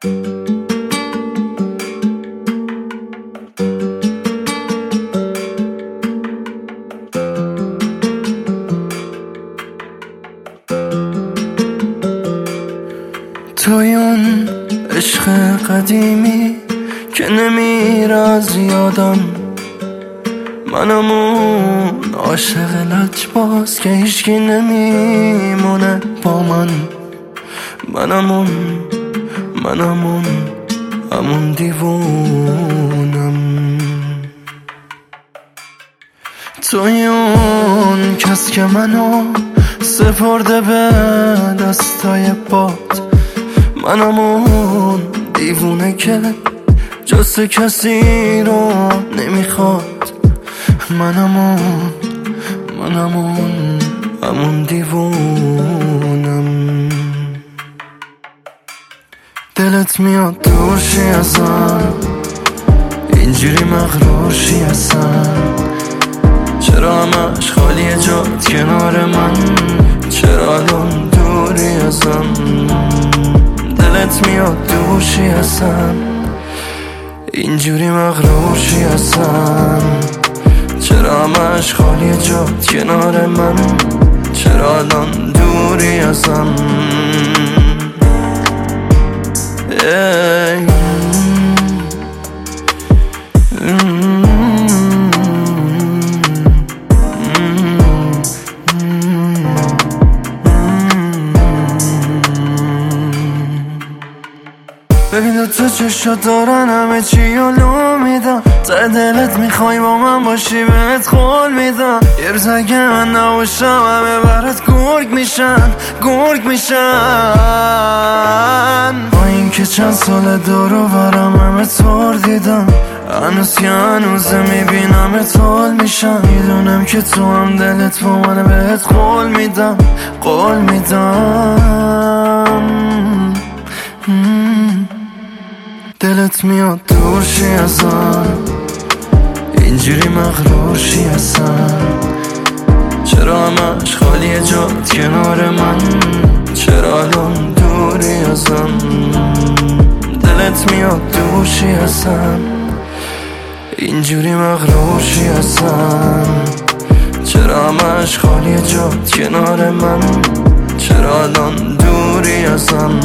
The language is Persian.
توی اون عشق قدیمی که نمیره از یادم، منم اون عاشق لجباز که هیچکی نمیمونه با من. منم اون همون دیوونم. توی اون کس که منو سپرده به دستای باد، منم اون دیوونه که جز کسی رو نمیخواد. منم اون همون دیوونم. دلت میاد دورشی ازم، اینجوری مغرورشی ازم. چرا همش خالیه جات کنار من، چرا الان دوری ازم؟ دلت میاد دورشی ازم، اینجوری مغرورشی ازم. چرا همش خالیه جات کنار من، چرا الان دوری ازم؟ ببین تو چشات دارن همه چی علوم میدم، ته دلت میخوای با من باشی بهت قول میدم. یه روز اگه من نباشم همه برات گرگ میشن. با این که چند سال دورو برم همه طور دیدم، هنوز که هنوزه میبینم طول میشم. میدونم که تو هم دلت با من بهت قول میدم. دلت میاد دورشی ازم، اینجوری مغرورشی ازم. چرا همش خالیه جات کنار من، چرا الان دوری ازم؟ دلت میاد دورشی ازم، اینجوری مغرورشی ازم. چرا همش خالیه جات کنار من، چرا الان دوری ازم؟